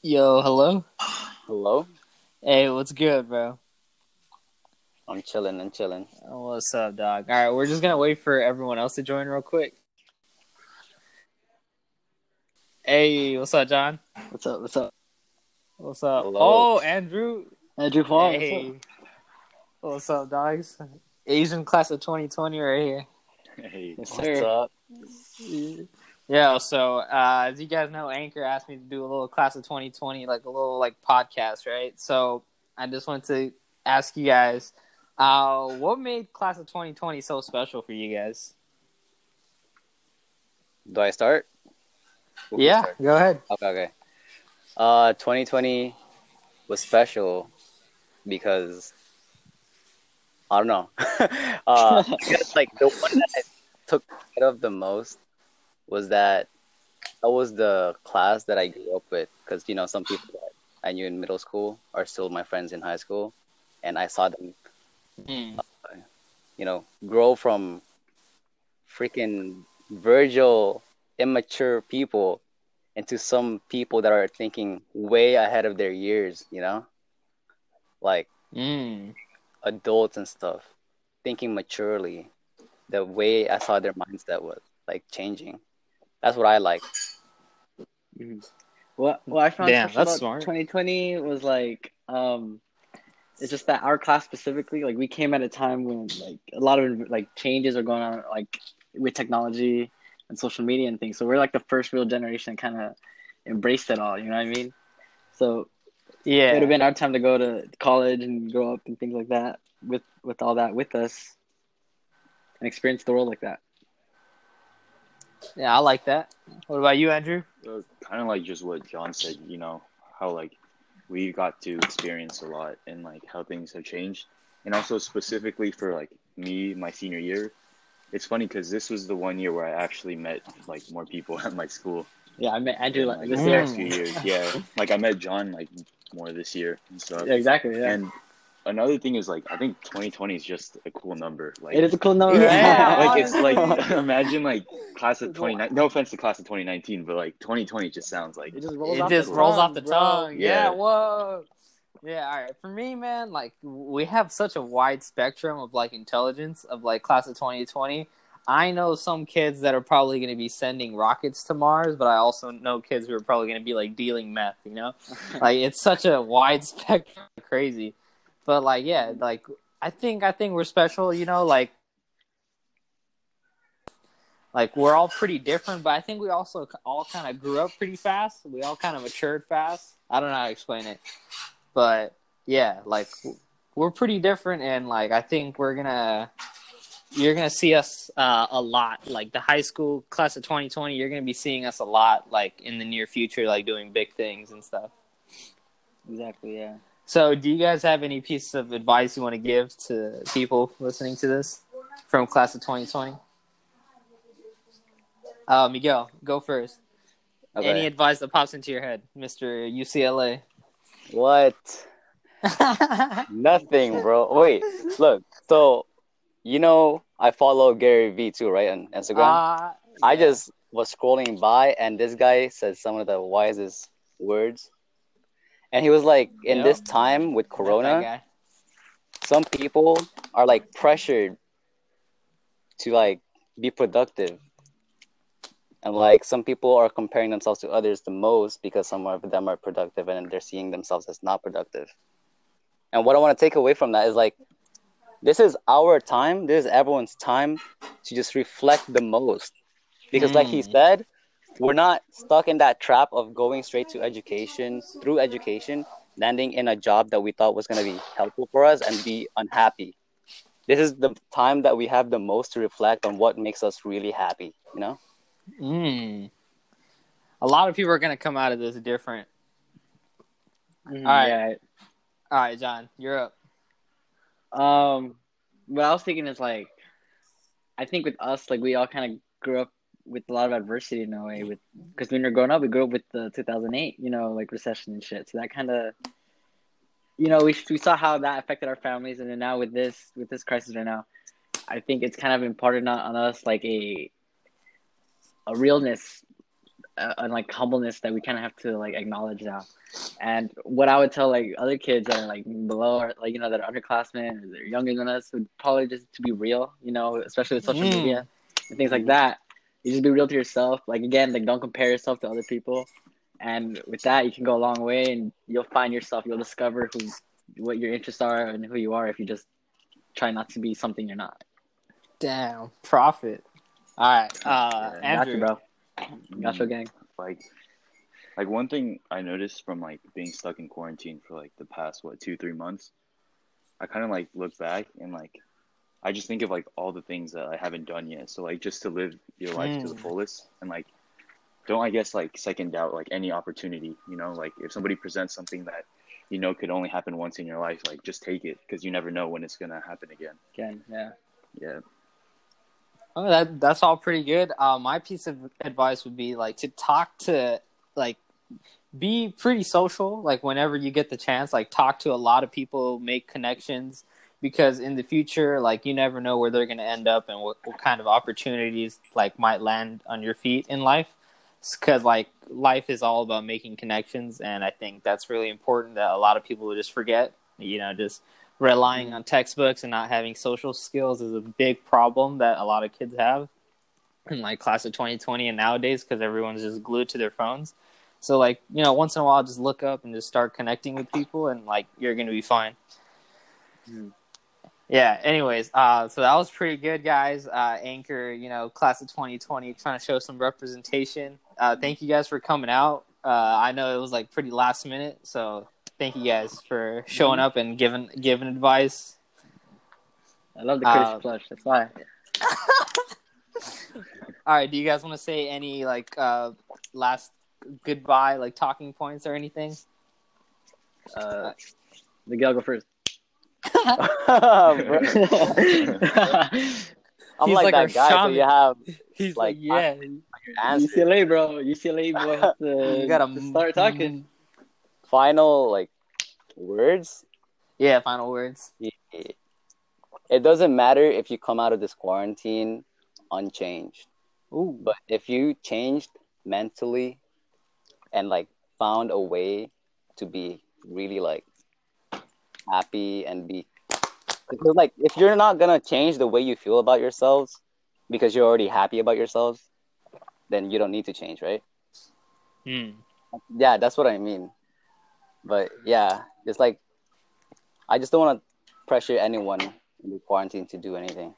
Yo, hello. Hello? Hey, what's good, bro? I'm chilling and chilling. What's up, dog? All right, we're just gonna wait for everyone else to join real quick. Hey, what's up, John? What's up? What's up? What's up? Hello. Oh, Andrew. Andrew Paul, what's up? Hey, what's up, dogs? Asian class of 2020 right here. Hey, Yes, What's sir. up? Yeah, so as you guys know, Anchor asked me to do a little class of 2020, like a little podcast, right? So I just wanted to ask you guys, what made class of 2020 so special for you guys? Do I start? Who can Yeah, start? go ahead. Okay. 2020 was special because I don't know. I guess like the one that I took pride of the most was that was the class that I grew up with. Because some people that I knew in middle school are still my friends in high school, and I saw them, Mm. grow from freaking Virgil, immature people into some people that are thinking way ahead of their years, like Mm. adults and stuff, thinking maturely. The way I saw their mindset was like changing. That's what I like. Mhm. What I found Damn, special that's about smart. 2020 was it's just that our class specifically, like we came at a time when like a lot of like changes are going on, like with technology and social media and things. So we're like the first real generation that kind of embraced it all. You know what I mean? So it would have Yeah. been our time to go to college and grow up and things like that with all that with us and experience the world like that. Yeah, I like that. What about you, Andrew? kind of like just what John said, how like we got to experience a lot and like how things have changed. And also specifically for like me, my senior year, it's funny because this was the one year where I actually met like more people at my school Yeah, I met Andrew than like like this the year. past few years. Yeah, like I met John like more this year and stuff. Yeah, exactly. Yeah, And another thing is like I think 2020 is just a cool number. it is a cool number, Yeah, right? Like it's like honestly. imagine like class of 2019. No offense to class of 2019, but like 2020 just sounds like It just rolls It off the just cool. rolls off tongue, the bro. tongue. Yeah, Yeah. whoa. Yeah, all right. For me, man, like we have such a wide spectrum of like intelligence of like class of 2020. I know some kids that are probably going to be sending rockets to Mars, but I also know kids who are probably going to be like dealing meth, Like it's such a wide spectrum, crazy. But like yeah, like I think we're special, like we're all pretty different, but I think we also all kind of grew up pretty fast. We all kind of matured fast. I don't know how to explain it, but yeah, like we're pretty different, and like I think you're gonna see us a lot. Like the high school class of 2020, you're gonna be seeing us a lot, like in the near future, like doing big things and stuff. Exactly. Yeah. So, do you guys have any pieces of advice you want to give to people listening to this from class of 2020? Miguel, go first. Okay. Any advice that pops into your head, Mr. UCLA? What? Nothing, bro. Wait, look. So, I follow Gary Vee too, right, on Instagram. I Yeah. just was scrolling by, and this guy said some of the wisest words. And he was like, in this Yep. time with That's that Corona, guy. some people are like pressured to like be productive. And like some people are comparing themselves to others the most because some of them are productive and they're seeing themselves as not productive. And what I want to take away from that is like, this is our time, this is everyone's time to just reflect the most. Because like he said, we're not stuck in that trap of going straight to education, through education, landing in a job that we thought was going to be helpful for us and be unhappy. This is the time that we have the most to reflect on what makes us really happy. A lot of people are gonna come out of this different. Mm-hmm, All right, yeah. all right, John, you're up. What I was thinking is like, I think with us, like we all kind of grew up with a lot of adversity in a way, because when we were growing up, we grew up with the 2008, like recession and shit. So that kind of, we saw how that affected our families, and then now with this crisis right now, I think it's kind of imparted on us like a realness and like humbleness that we kind of have to like acknowledge now. And what I would tell like other kids that are like below or like that are underclassmen or they're younger than us would probably just to be real, especially with social media and things like that. You just be real to yourself. Like again, like don't compare yourself to other people. And with that, you can go a long way, and you'll find yourself. You'll discover what your interests are and who you are if you just try not to be something you're not. Damn, profit. All right, Got Andrew. you, bro. Got you, gang. Like one thing I noticed from like being stuck in quarantine for like the past 2-3 months, I kind of like look back and like I just think of like all the things that I haven't done yet. So like just to live your life to the fullest and like don't I guess like second doubt like any opportunity, like if somebody presents something that could only happen once in your life, like just take it because you never know when it's gonna happen again. Yeah. Oh, that's all pretty good. My piece of advice would be like to talk to like be pretty social. Like whenever you get the chance, like talk to a lot of people, make connections, because in the future, like you never know where they're going to end up and what kind of opportunities like might land on your feet in life. Because like life is all about making connections, and I think that's really important that a lot of people just forget. Just relying on textbooks and not having social skills is a big problem that a lot of kids have in like class of 2020 and nowadays because everyone's just glued to their phones. So like, once in a while, just look up and just start connecting with people and like, you're going to be fine. Yeah. Anyways, so that was pretty good, guys. Anchor, class of 2020, trying to show some representation. Thank you guys for coming out. I know it was like pretty last minute, so thank you guys for showing up and giving advice. I love the courtesy flush. That's why. All right. Do you guys want to say any like last goodbye, like talking points or anything? Miguel, go first. I'm He's like that guy. shaman. So you have. He's like yeah. UCLA, bro. UCLA boy has to, you gotta start talking. Final like words. Yeah, final words. It doesn't matter if you come out of this quarantine unchanged. Ooh. But if you changed mentally and like found a way to be really like happy and be, because like if you're not gonna change the way you feel about yourselves because you're already happy about yourselves, then you don't need to change, right? Yeah, that's what I mean. But yeah, it's like I just don't want to pressure anyone in the quarantine to do anything.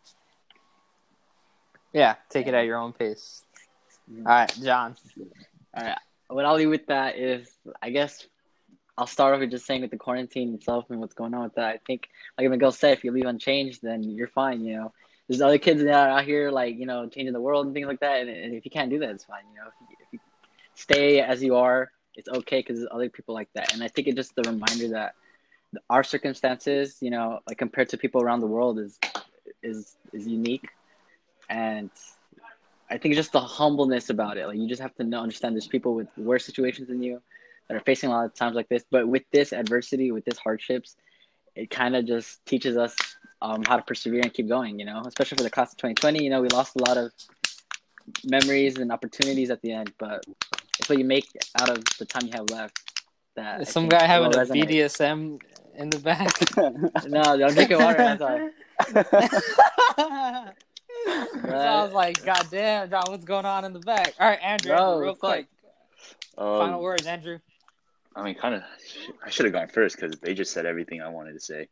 Yeah, take it at your own pace. All right, John. All right, what I'll leave with that is, I guess I'll start off with just saying with the quarantine itself and what's going on with that. I think, like Miguel said, if you leave unchanged, then you're fine. There's other kids that are out here, like changing the world and things like that. And if you can't do that, it's fine. If you stay as you are, it's okay because there's other people like that. And I think it's just the reminder that our circumstances, like compared to people around the world, is unique. And I think just the humbleness about it. Like you just have to understand there's people with worse situations than you that are facing a lot of times like this. But with this adversity, with this hardships, it kind of just teaches us how to persevere and keep going. Especially for the class of 2020. We lost a lot of memories and opportunities at the end, but it's what you make out of the time you have left. That some guy having a BDSM in the back. No, I'm drinking water. That's all. So I was like, God damn, John, what's going on in the back? All right, Andrew, real quick. Final words, Andrew. I mean, kind of, I should have gone first because they just said everything I wanted to say.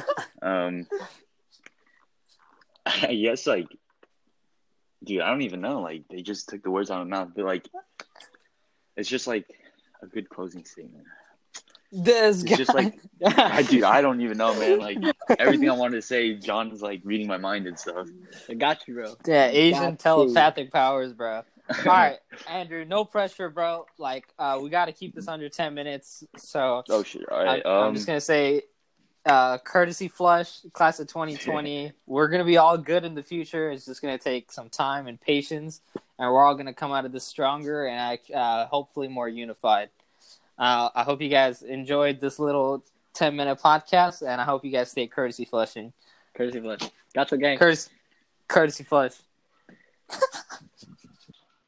I guess, like, dude, I don't even know. Like, they just took the words out of my mouth. But, like, it's just, like, a good closing statement. This guy. It's just, like, dude, I don't even know, man. Like, everything I wanted to say, John is, like, reading my mind and stuff. I got you, bro. Yeah, Asian telepathic powers, bro. All right, Andrew, no pressure, bro. Like, we got to keep this under 10 minutes. So, oh, shit. All right. I'm just going to say, courtesy flush, class of 2020. We're going to be all good in the future. It's just going to take some time and patience. And we're all going to come out of this stronger and hopefully more unified. I hope you guys enjoyed this little 10-minute podcast, and I hope you guys stay courtesy flushing. Courtesy flush. Gotcha, gang. Courtesy flush.